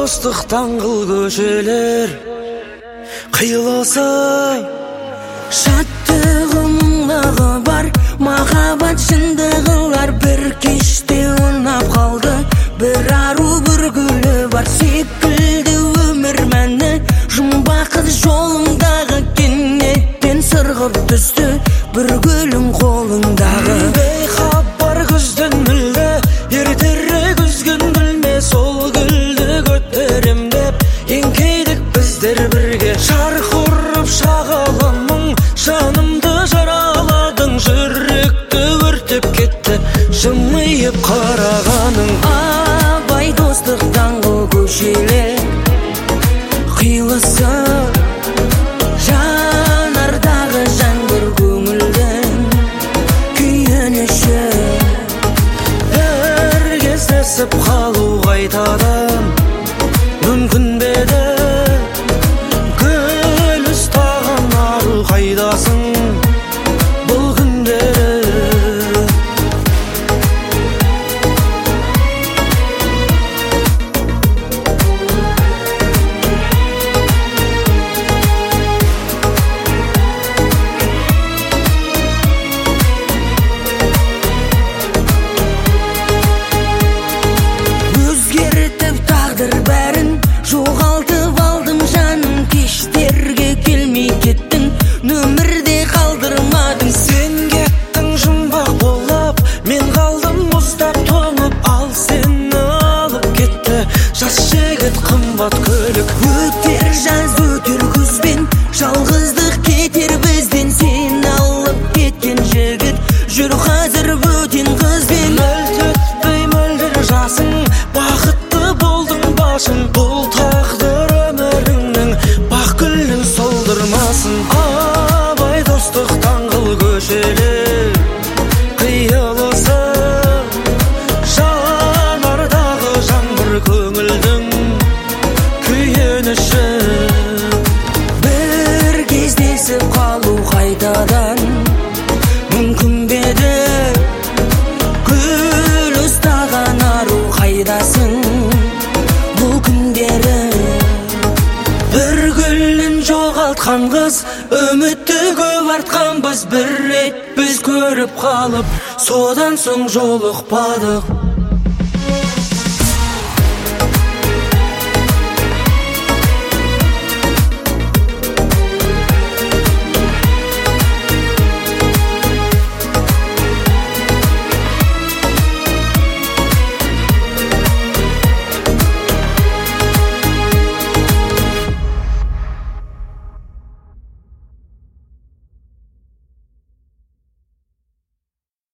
достық даңғыл көшелер қиылысы, шаттығы мұңлығы бар махаббат шындығылар. Бір кеште ұнап қалды, бір ару бір гүлі бар. Секілді өмір мәні жұмбақ қыз жолыңдағы, кенеттен сырғып түсті бір гүлің қолыңдағы. бейхабар күзден мүлде ертерек үзген білме, сол гүлді көтерем деп еңкейдік біздер бірге. Шарқ ұрып шағаламың, жанымды жараладың, жүректі өртеп кетті жымиып қарағаның. Абай достық даңғыл көшелер қиылысы, жанардағы жаңбыр көңілдің күйініші. Бір кездесіп қалу қайтадан мүмкін бе еді? Гүл ұстаған ару қайдасың бұл күндері? Өзгертіп тағдыр бәрін, жоғалтып алдым жаным. Кештерге келмей кеттің, нөмірде қалдырмадың. Сен кеттің жұмбақ болып, мен қалдым мұздап тоңып. Ал сені алып кетті жас жігіт қымбат көлік. Өтер жаз өтер күзбен, жалғыздық кетер бізден. Сен алып кеткен жігіт жүр қазір бөтен қызбен. Мөлт өтпей мөлдір жасың, бақытты болдың башың. Бұл тағдыр өміріңнің бақ гүлін солдырмасын. Абай достық даңғыл көшелер қиылысы, жанардағы жаңбыр көңілдің күйініші. Бір кездесіп қалу қайтадан мүмкін бе еді? Гүл ұстаған ару қайдасың бұл күндері? Бір гүлін жоғалтқан қыз, үмітті көп артқан біз. Бір рет біз көріп қалып, содан соң жолықпадық.